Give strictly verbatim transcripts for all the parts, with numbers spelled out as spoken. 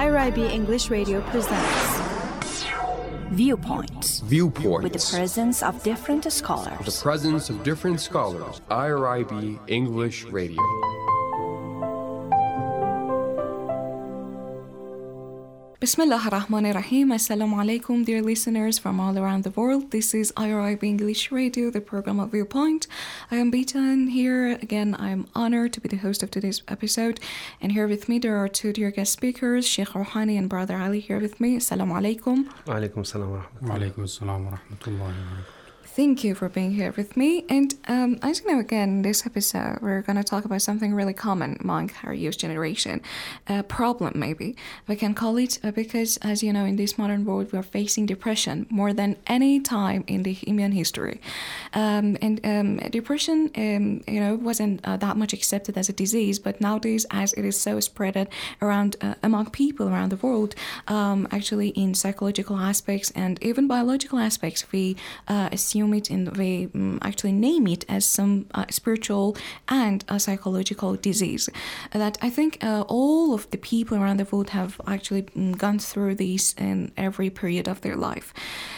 I R I B English Radio presents Viewpoints. Viewpoints. With the presence of different scholars. With the presence of different scholars. I R I B English Radio. Bismillah ar-Rahman ar-Rahim. Assalamu alaikum, dear listeners from all around the world. This is I R I B English Radio, the program of Viewpoint. I am Bitan here. Again, I am honored to be the host of today's episode. And here with me, there are two dear guest speakers, Sheikh Rouhani and Brother Ali here with me. Assalamu alaikum. Wa alaikum salam wa rahmatullah. Wa alaikum salam wa rahmatullahi wa barakatuh. Thank you for being here with me. And um, as you know, again, in this episode, we're going to talk about something really common among our youth generation. A problem, maybe. We can call it uh, because, as you know, in this modern world, we are facing depression more than any time in the human history. Um, and um, depression, um, you know, wasn't uh, that much accepted as a disease, but nowadays, as it is so spread around uh, among people around the world, um, actually in psychological aspects and even biological aspects, we uh, assume it and we um, actually name it as some uh, spiritual and uh, psychological disease that I think uh, all of the people around the world have actually um, gone through these in every period of their life.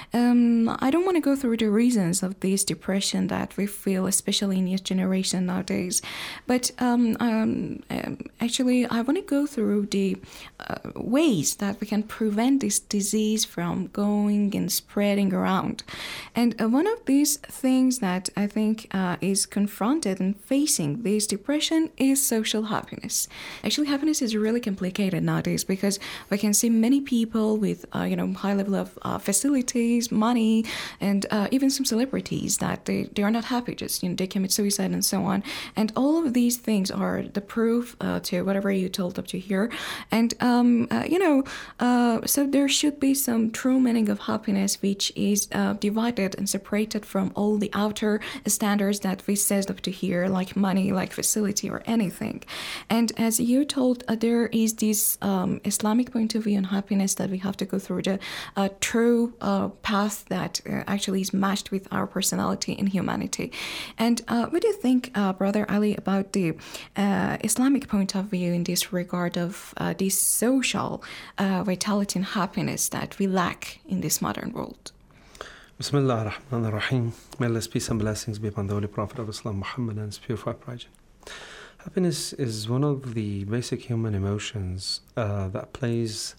Um, I don't want to go through the reasons of this depression that we feel, especially in youth generation nowadays, but um, um, um, actually I want to go through the uh, ways that we can prevent this disease from going and spreading around. And uh, one of these things that I think uh, is confronted and facing this depression is social happiness. Actually, happiness is really complicated nowadays because we can see many people with uh, you know high level of uh, facilities, money, and uh, even some celebrities that they, they are not happy, just you know they commit suicide and so on. And all of these things are the proof uh, to whatever you told up to here. And um, uh, you know, uh, so there should be some true meaning of happiness, which is uh, divided and separated from all the outer standards that we said up to here, like money, like facility or anything. And as you told, uh, there is this um, Islamic point of view on happiness that we have to go through the uh, true uh, path that uh, actually is matched with our personality and humanity. And uh, what do you think, uh, Brother Ali, about the uh, Islamic point of view in this regard of uh, this social uh, vitality and happiness that we lack in this modern world? Bismillah ar-Rahman ar-Rahim. May Allah's peace and blessings be upon the Holy Prophet of Islam, Muhammad, and his purified progeny. Happiness is one of the basic human emotions uh, that plays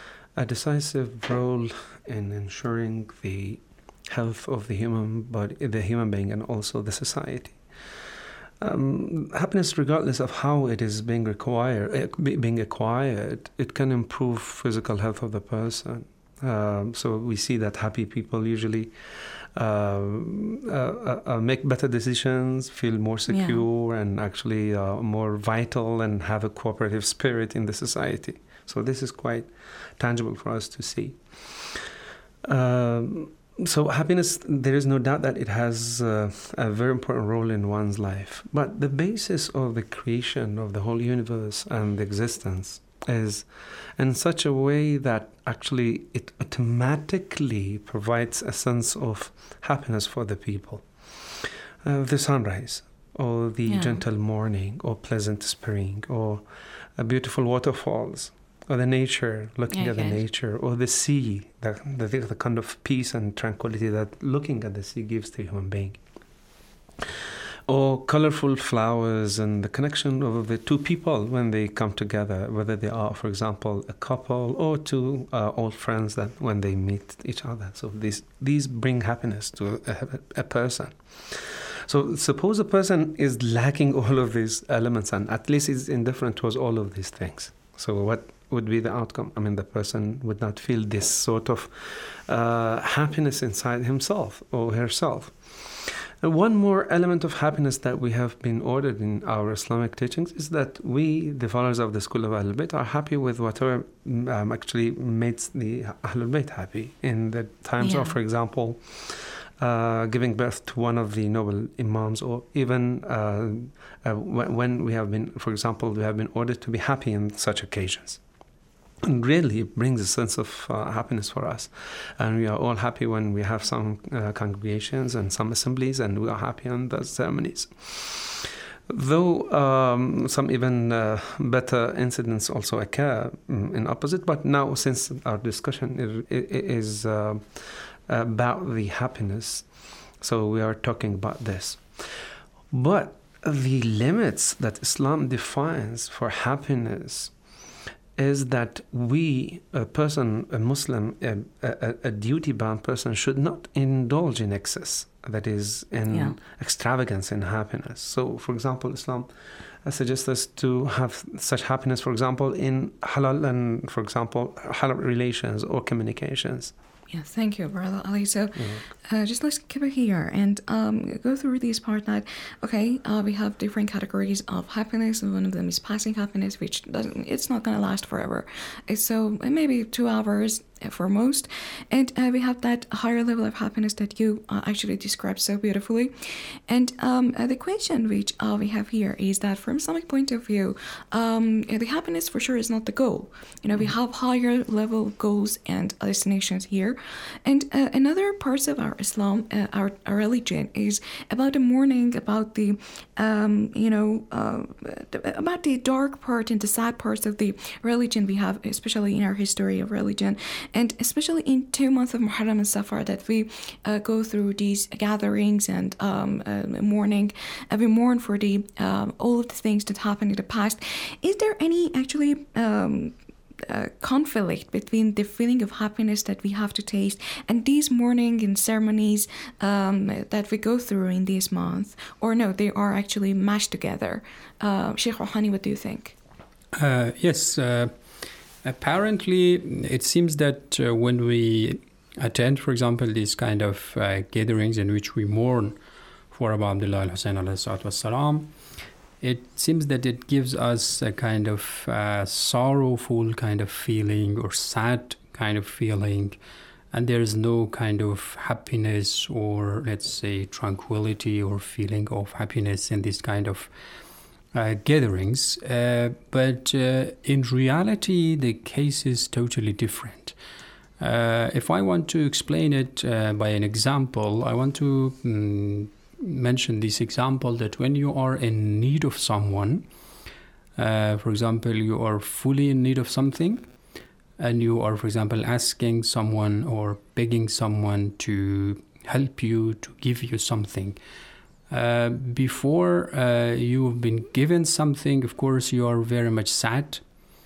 a decisive role in ensuring the health of the human body, the human being, and also the society. Um, happiness, regardless of how it is being required, being acquired, it can improve physical health of the person. Um, so we see that happy people usually uh, uh, uh, make better decisions, feel more secure, yeah. and actually uh, more vital and have a cooperative spirit in the society. So this is quite tangible for us to see. Um, so happiness, there is no doubt that it has uh, a very important role in one's life. But the basis of the creation of the whole universe and the existence is in such a way that actually it automatically provides a sense of happiness for the people. Uh, the sunrise, or the yeah. gentle morning, or pleasant spring, or a beautiful waterfalls, or the nature, looking okay. at the nature, or the sea, the, the, the kind of peace and tranquility that looking at the sea gives to a human being. Or colorful flowers and the connection of the two people when they come together, whether they are, for example, a couple or two uh, old friends that when they meet each other. So these these bring happiness to a, a person. So suppose a person is lacking all of these elements and at least is indifferent towards all of these things. So what would be the outcome? I mean, the person would not feel this sort of uh, happiness inside himself or herself. One more element of happiness that we have been ordered in our Islamic teachings is that we, the followers of the school of Ahlul Bayt, are happy with whatever um, actually makes the Ahlul Bayt happy. In the times yeah. of, for example, uh, giving birth to one of the noble imams, or even uh, uh, when we have been, for example, we have been ordered to be happy in such occasions. And really, it brings a sense of uh, happiness for us. And we are all happy when we have some uh, congregations and some assemblies, and we are happy on those ceremonies. Though um, some even uh, better incidents also occur in opposite, but now since our discussion is, is uh, about the happiness, so we are talking about this. But the limits that Islam defines for happiness is that we, a person, a Muslim, a, a, a duty-bound person, should not indulge in excess, that is, in yeah. extravagance in happiness. So, for example, Islam suggests us to have such happiness, for example, in halal and, for example, halal relations or communications. Yeah, thank you, Brother Ali. So mm-hmm. uh, just let's keep it here and um, go through this part that, okay, uh, we have different categories of happiness, and one of them is passing happiness, which doesn't, it's not going to last forever. It's so maybe two hours for most. And uh, we have that higher level of happiness that you uh, actually described so beautifully. And um, uh, the question which uh, we have here is that from Islamic point of view, um, the happiness for sure is not the goal. You know, we have higher level goals and destinations here. And uh, another parts of our Islam, uh, our, our religion, is about the mourning, about the, um, you know, uh, about the dark part and the sad parts of the religion we have, especially in our history of religion. And especially in two months of Muharram and Safar, that we uh, go through these gatherings and um, uh, mourning, and we mourn for the um, all of the things that happened in the past. Is there any actually um, uh, conflict between the feeling of happiness that we have to taste and these mourning and ceremonies um, that we go through in this month? Or no, they are actually mashed together? Uh, Sheikh Rouhani, what do you think? Uh, yes. Uh... Apparently, it seems that uh, when we attend, for example, these kind of uh, gatherings in which we mourn for Abu Abdullah al-Hussein alayhi salatu wassalam, it seems that it gives us a kind of uh, sorrowful kind of feeling or sad kind of feeling, and there is no kind of happiness or, let's say, tranquility or feeling of happiness in this kind of Uh, gatherings, uh, but uh, in reality the case is totally different. Uh, if I want to explain it uh, by an example, I want to um, mention this example that when you are in need of someone, uh, for example, you are fully in need of something, and you are, for example, asking someone or begging someone to help you, to give you something. Uh, before uh, you've been given something, of course, you are very much sad,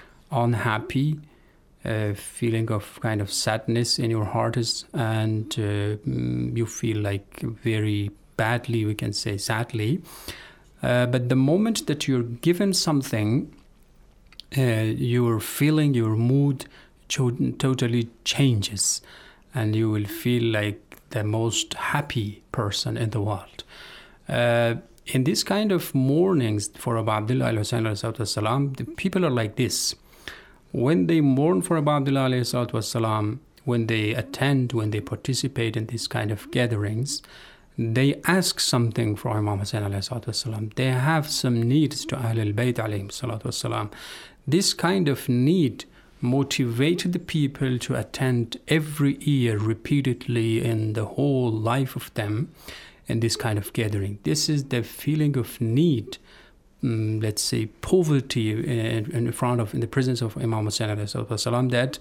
unhappy, uh, feeling of kind of sadness in your heart, is, and uh, you feel like very badly, we can say sadly. Uh, but the moment that you're given something, uh, your feeling, your mood cho- totally changes, and you will feel like the most happy person in the world. Uh, in this kind of mournings for Abu Abdullah al-Hussein alayhi salam, the people are like this. When they mourn for Abu Abdullah alayhi salam, when they attend, when they participate in this kind of gatherings, they ask something from Imam Hussein alayhi salam. They have some needs to Ahl al-Bayt alayhi salam. This kind of need motivated the people to attend every year repeatedly in the whole life of them. In this kind of gathering, this is the feeling of need, um, let's say poverty in, in front of, in the presence of Imam Hussein alayhi salam, that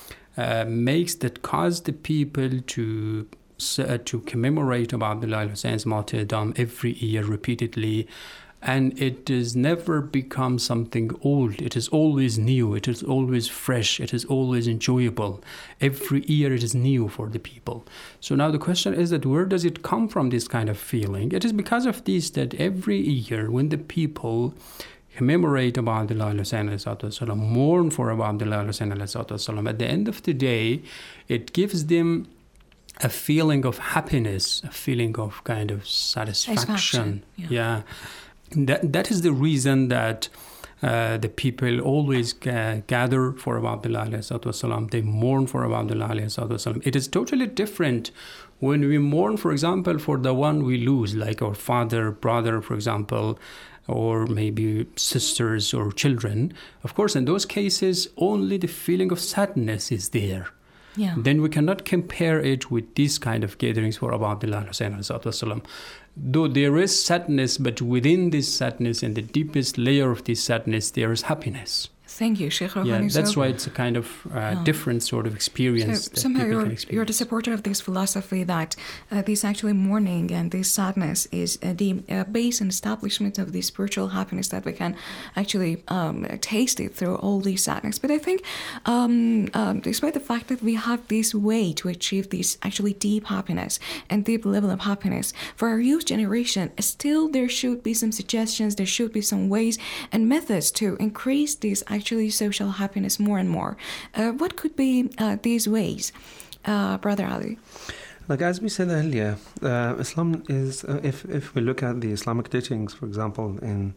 uh, makes, that cause the people to uh, to commemorate Abu Abdullah al-Hussein's martyrdom every year repeatedly. And it has never become something old. It is always new. It is always fresh. It is always enjoyable. Every year it is new for the people. So now the question is that where does it come from, this kind of feeling? It is because of this that every year when the people commemorate Abu Abdullah al-Hussein, mourn for Abu Abdullah al-Hussein, at the end of the day, it gives them a feeling of happiness, a feeling of kind of satisfaction. satisfaction yeah. yeah. That that is the reason that uh, the people always ga- gather for Abu Abdullah alayhi salam. They mourn for Abu Abdullah alayhi salam. It is totally different when we mourn, for example, for the one we lose, like our father, brother, for example, or maybe sisters or children. Of course, in those cases, only the feeling of sadness is there. Yeah. then we cannot compare it with these kind of gatherings for Abu Abdullah Hussein alayhi. Though there is sadness, but within this sadness and the deepest layer of this sadness, there is happiness. Thank you, Sheikh Rouhani. Yeah, that's so, why it's a kind of uh, yeah. different sort of experience. So that somehow people you're, can experience. you're the supporter of this philosophy that uh, this actually mourning and this sadness is uh, the uh, base and establishment of the spiritual happiness that we can actually um, taste it through all these sadness. But I think um, um, despite the fact that we have this way to achieve this actually deep happiness and deep level of happiness, for our youth generation, still there should be some suggestions, there should be some ways and methods to increase this actually social happiness more and more. Uh, what could be uh, these ways, uh, Brother Ali? Like as we said earlier, uh, Islam is, uh, if, if we look at the Islamic teachings, for example, in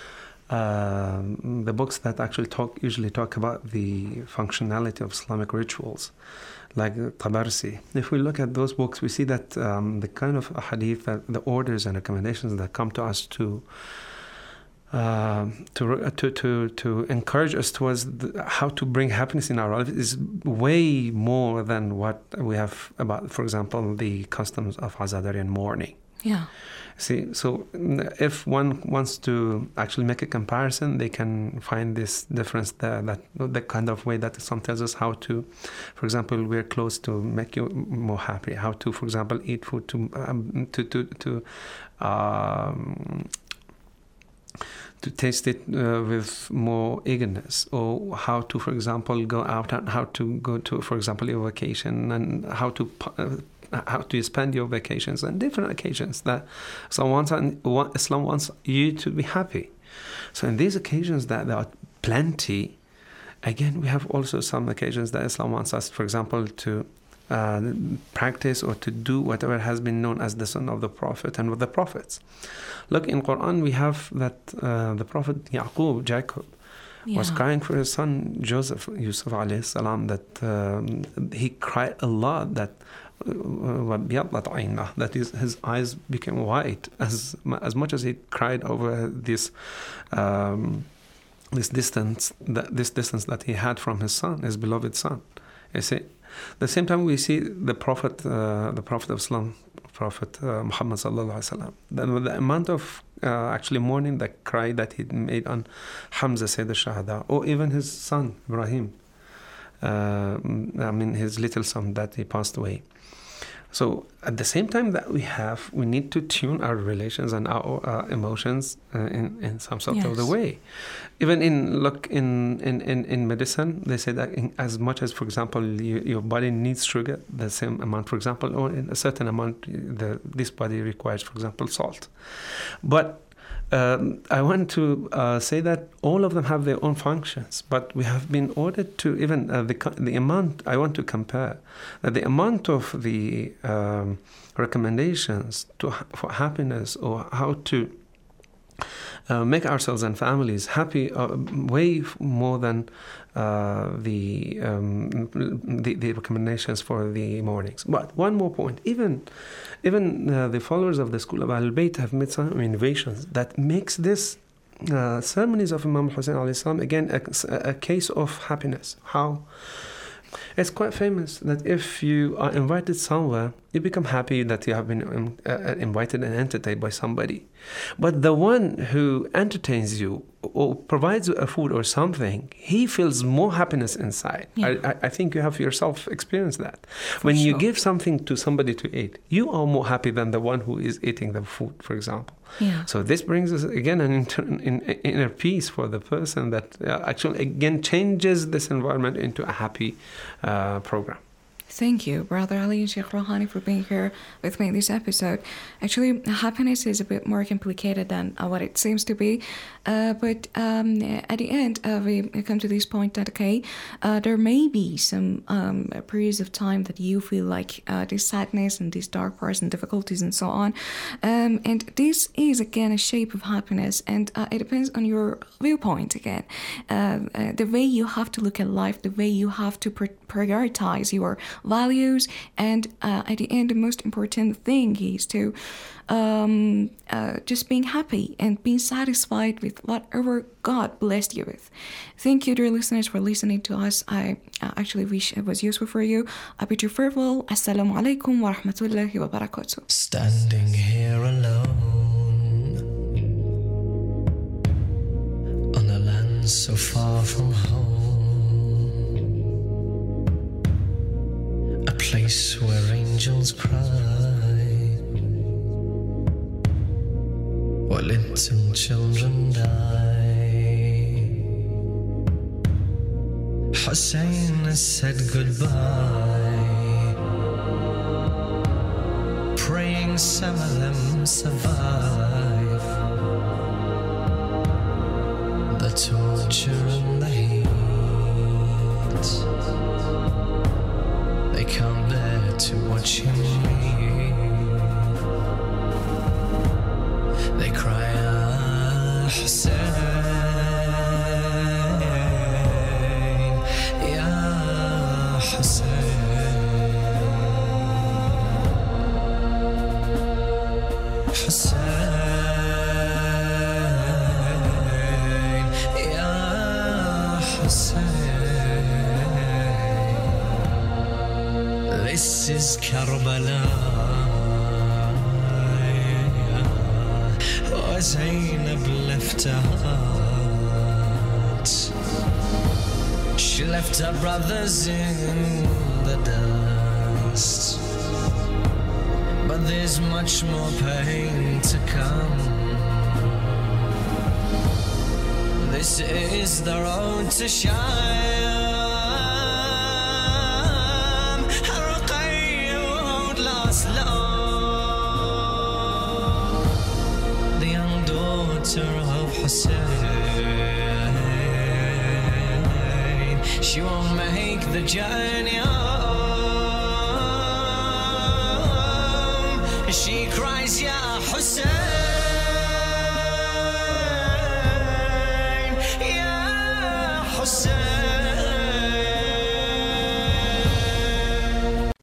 uh, the books that actually talk usually talk about the functionality of Islamic rituals, like Tabarsi. If we look at those books, we see that um, the kind of hadith, that the orders and recommendations that come to us to Uh, to, to to to encourage us towards the, how to bring happiness in our life is way more than what we have about, for example, the customs of Azadarian mourning. Yeah. See, so if one wants to actually make a comparison, they can find this difference there, that the kind of way that Islam tells us how to, for example, wear clothes to make you more happy, how to, for example, eat food to um, to to to um, to taste it uh, with more eagerness, or how to, for example, go out and how to go to, for example, your vacation, and how to uh, how to spend your vacations and different occasions that Islam wants, and Islam wants you to be happy. So in these occasions that there are plenty, again, we have also some occasions that Islam wants us, for example, to Uh, practice or to do whatever has been known as the son of the Prophet and with the prophets. Look, in Quran we have that uh, the Prophet Yaqub, Jacob, yeah. was crying for his son Joseph, Yusuf alayhi salam, that um, he cried a lot, that uh, that is, his eyes became white as as much as he cried over this um, this distance that this distance that he had from his son, his beloved son. You see, at the same time, we see the Prophet, uh, the Prophet of Islam, Prophet uh, Muhammad sallallahu alaihi wasallam. The, the amount of uh, actually mourning, the cry that he made on Hamza Sayyid al-Shahada, or even his son Ibrahim. Uh, I mean, his little son that he passed away. So at the same time that we have, we need to tune our relations and our uh, emotions uh, in, in some sort yes. of the way. Even in, look, in, in, in, in medicine, they say that in, as much as, for example, you, your body needs sugar, the same amount, for example, or in a certain amount, the, this body requires, for example, salt. But Um, I want to uh, say that all of them have their own functions, but we have been ordered to even uh, the the amount. I want to compare that the amount of the um, recommendations to for happiness, or how to uh, make ourselves and families happy, uh, way more than uh, the, um, the the recommendations for the mornings. But one more point, even. Even uh, the followers of the school of Ahlul Bayt have made some innovations that makes this uh, ceremonies of Imam Hussein alayhi salam again a, a case of happiness. How? It's quite famous that if you are invited somewhere, you become happy that you have been um, uh, invited and entertained by somebody. But the one who entertains you or provides you a food or something, he feels more happiness inside. Yeah. I, I think you have yourself experienced that. For when sure. you give something to somebody to eat, you are more happy than the one who is eating the food, for example. Yeah. So this brings us again an inter- in, inner peace for the person that uh, actually again changes this environment into a happy uh, program. Thank you, Brother Ali and Sheikh Rouhani, for being here with me in this episode. Actually, happiness is a bit more complicated than uh, what it seems to be. Uh, but um, at the end, uh, we come to this point that, okay, uh, there may be some um, periods of time that you feel like uh, this sadness and these dark parts and difficulties and so on. Um, and this is, again, a shape of happiness. And uh, it depends on your viewpoint, again. Uh, uh, the way you have to look at life, the way you have to pr- prioritize your values. And uh, at the end, the most important thing is to um, uh, just being happy and being satisfied with whatever God blessed you with. Thank you, dear listeners, for listening to us. I uh, actually wish it was useful for you. I bid you farewell. Assalamu alaikum wa rahmatullahi wa barakatuh. Standing here alone on a land so far from home, a place where angels cry, where little children die. Hussein has said goodbye, praying some of them survive the torture and the heat. They can't bear to watch him leave. They cry, Ah Hussein, Ya Hussein. Hussein, Ya Hussein. This is Karbala. Oh, Zainab left her heart. She left her brothers in the dust. But there's much more pain to come. This is the road to Sham. Ruqayya won't last long. The young daughter of Hussein, she won't make the journey home. She cries, Ya Hussein, Ya Hussein.